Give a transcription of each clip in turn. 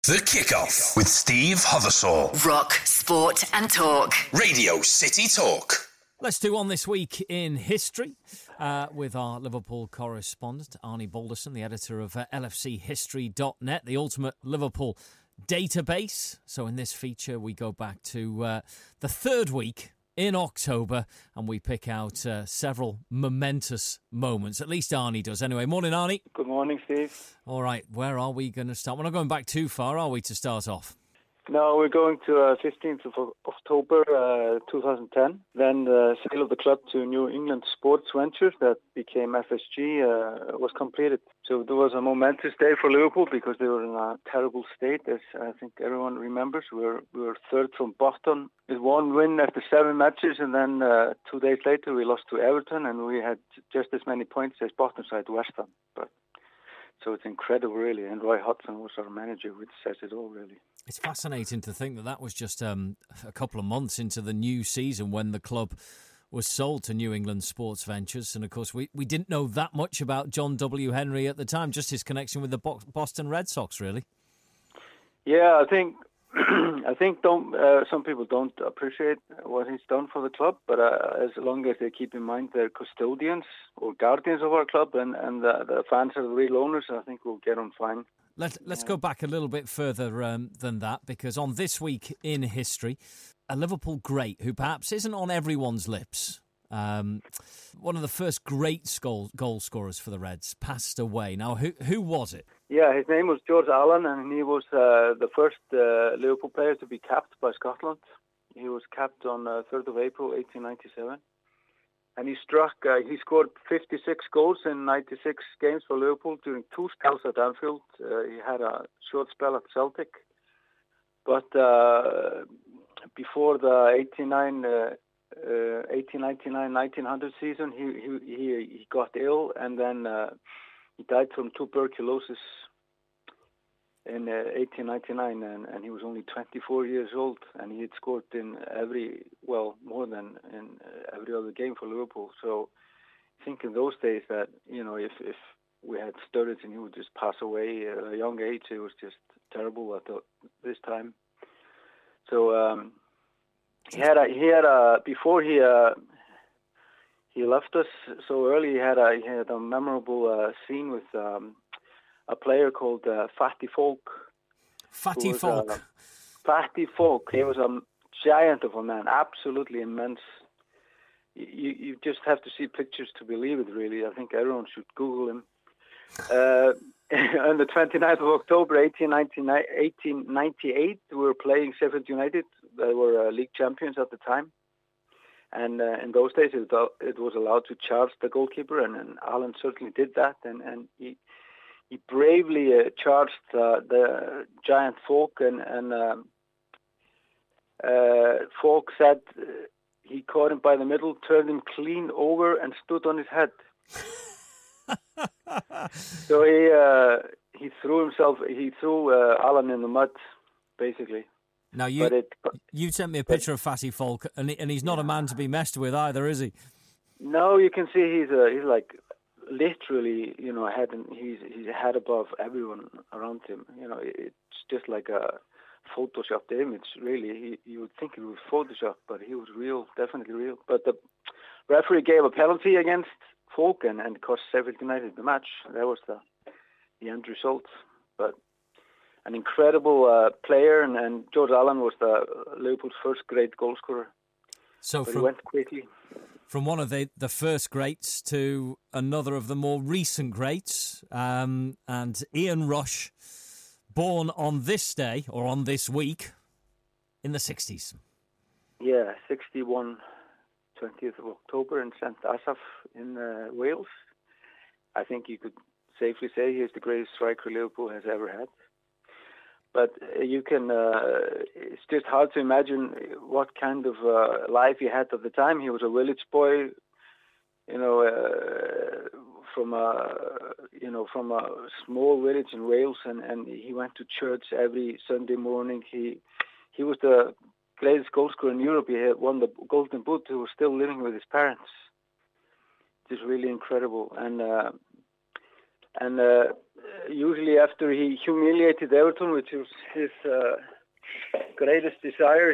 The Kickoff with Steve Hothersall. Rock, sport and talk. Radio City Talk. Let's do on this week in history with our Liverpool correspondent, Arnie Balderson, the editor of LFChistory.net, the ultimate Liverpool database. So in this feature, we go back to the third week in October and we pick out several momentous moments. At least Arnie does. Anyway, morning, Arnie. Good morning, Steve. All right, where are we going to start? We're not going back too far, are we, to start off? No, we're going to 15th of October 2010. Then the sale of the club to New England Sports Ventures that became FSG was completed. So there was a momentous day for Liverpool because they were in a terrible state, as I think everyone remembers. We were third from bottom with one win after 7 matches, and then 2 days later we lost to Everton, and we had just as many points as bottom side West Ham. So it's incredible, really. And Roy Hodgson was our manager, which says it all, really. It's fascinating to think that was just a couple of months into the new season when the club was sold to New England Sports Ventures. And, of course, we didn't know that much about John W. Henry at the time, just his connection with the Boston Red Sox, really. Yeah, I think some people don't appreciate what he's done for the club, but as long as they keep in mind they're custodians or guardians of our club and the fans are the real owners, I think we'll get on fine. Let's go back a little bit further than that, because on this week in history, a Liverpool great who perhaps isn't on everyone's lips, one of the first great goal scorers for the Reds, passed away. Now, who was it? Yeah, his name was George Allen, and he was the first Liverpool player to be capped by Scotland. He was capped on 3rd of April, 1897. And he scored 56 goals in 96 games for Liverpool during 2 spells at Anfield. He had a short spell at Celtic. But before the 1899-1900 season, he got ill, and then he died from tuberculosis in 1899, and he was only 24 years old, and he had scored in more than in every other game for Liverpool. So I think in those days that, if we had Sturridge and he would just pass away at a young age, it was just terrible at this time. So before he left us so early, he had a memorable scene with a player called Fatty Folk. Fatty Folk. Fatty Folk. He was a giant of a man, absolutely immense. You just have to see pictures to believe it, really. I think everyone should Google him. On the 29th of October, 1898, we were playing Sheffield United. They were league champions at the time. And in those days, it was allowed to charge the goalkeeper, and Alan certainly did that. And he bravely charged the giant Folk, and Folk said he caught him by the middle, turned him clean over, and stood on his head. So he threw Alan in the mud, basically. Now you sent me a picture of Fatty Folk, and he's not a man to be messed with either, is he? No, you can see he's like literally, he's head above everyone around him. It's just like a photoshopped image. Really, you would think it was photoshopped, but he was real, definitely real. But the referee gave a penalty against Folk and cost Sheffield United the match. That was the end result. But an incredible player, and George Allen was Liverpool's first great goal scorer. So he went quickly. From one of the first greats to another of the more recent greats, and Ian Rush, born on this day, or on this week, in the 60s. Yeah, 61, 20th of October in St Asaph in Wales. I think you could safely say he's the greatest striker Liverpool has ever had. But you can, it's just hard to imagine what kind of life he had at the time. He was a village boy, from a small village in Wales, and he went to church every Sunday morning. He was the greatest goal scorer in Europe. He had won the Golden Boot. He was still living with his parents. Just really incredible. And And usually after he humiliated Everton, which was his greatest desire,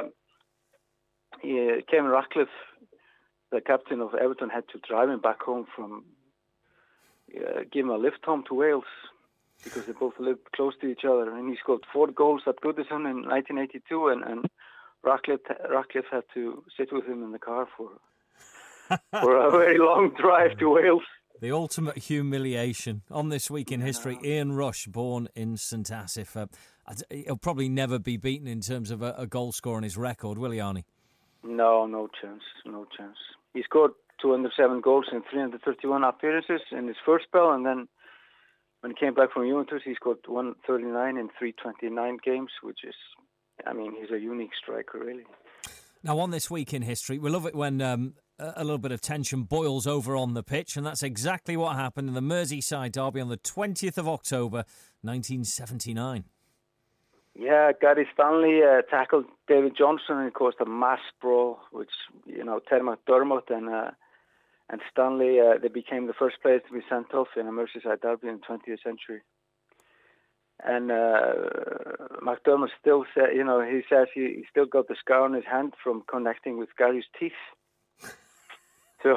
Kevin Ratcliffe, the captain of Everton, had to drive him back home give him a lift home to Wales, because they both lived close to each other. And he scored 4 goals at Goodison in 1982, and Ratcliffe had to sit with him in the car for a very long drive to Wales. The ultimate humiliation. On This Week in History, Ian Rush, born in St Asaph. He'll probably never be beaten in terms of a goal scorer on his record, will he, Arnie? No chance. He scored 207 goals in 331 appearances in his first spell, and then when he came back from Juventus, he scored 139 in 329 games, which is, he's a unique striker, really. Now, on This Week in History, we love it when a little bit of tension boils over on the pitch, and that's exactly what happened in the Merseyside derby on the 20th of October, 1979. Yeah, Gary Stanley tackled David Johnson and caused a mass brawl, which, Terry McDermott and Stanley, they became the first players to be sent off in a Merseyside derby in the 20th century. And McDermott still said, he says he still got the scar on his hand from connecting with Gary's teeth. So,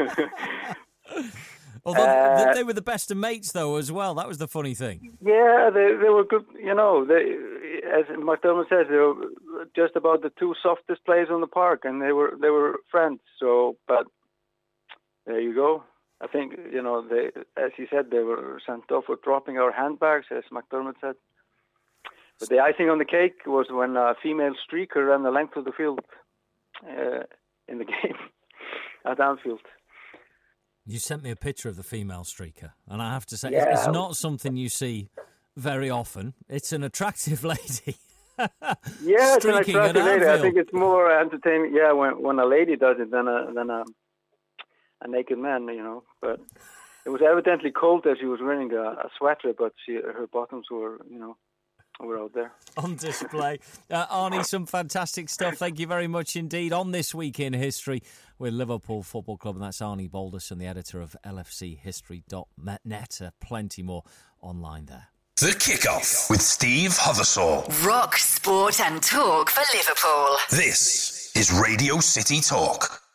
although they were the best of mates, though, as well. That was the funny thing. Yeah, they were good. As McDermott says, they were just about the 2 softest players on the park, and they were friends. So, but there you go. I think, they, as he said, they were sent off for dropping our handbags, as McDermott said. But the icing on the cake was when a female streaker ran the length of the field in the game at Anfield. You sent me a picture of the female streaker, and I have to say, it's not something you see very often. It's an attractive lady. Yeah, it's an attractive lady. I think it's more entertaining, when a lady does it than a naked man, But it was evidently cold as she was wearing a sweater, but her bottoms were, were out there. On display. Arnie, some fantastic stuff. Thank you very much indeed. On This Week in History with Liverpool Football Club, and that's Arnie Balderson, the editor of LFChistory.net. Plenty more online there. The Kickoff with Steve Hothersall. Rock, sport and talk for Liverpool. This is Radio City Talk.